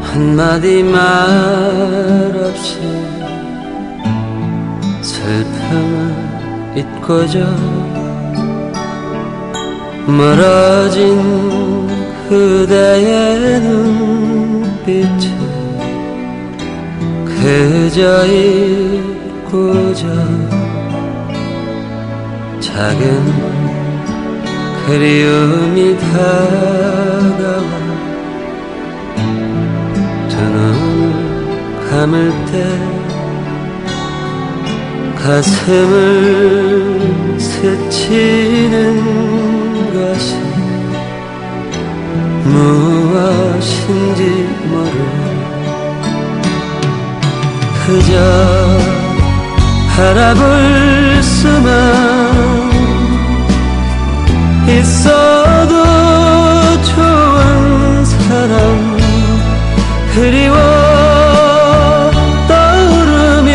한마디 말 없이 슬픔을 잊고자 멀어진 그대의 눈빛에 그저 잊고자 작은 그리움이 다가와 두 눈을 감을 때 가슴을 스치는 것이 무엇인지 모르 그저 바라볼 수만 있어도 좋은 사람 그리워 떠오르면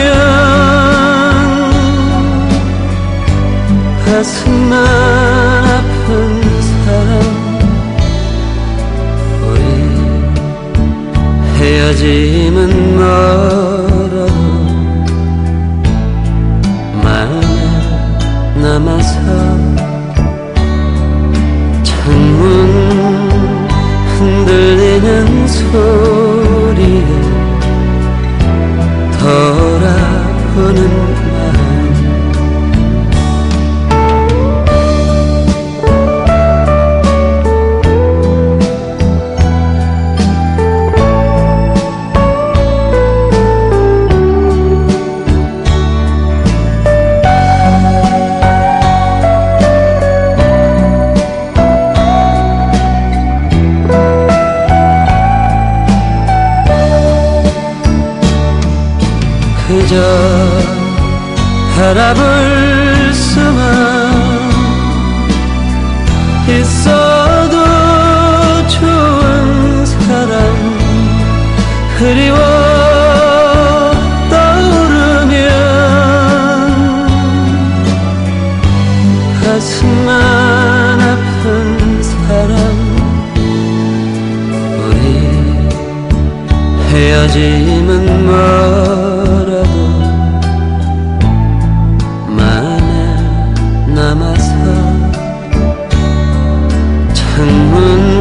가슴만 아픈 사람 우리 헤어짐은 멀어도 마음에 남아서 창문 흔들리는 소리에 돌아오는 마음 그저 바라볼 수만 있어도 좋은 사람 그리워 떠오르면 가슴만 아픈 사람 우리 헤어짐은 멀어도 마음에 남아서 창문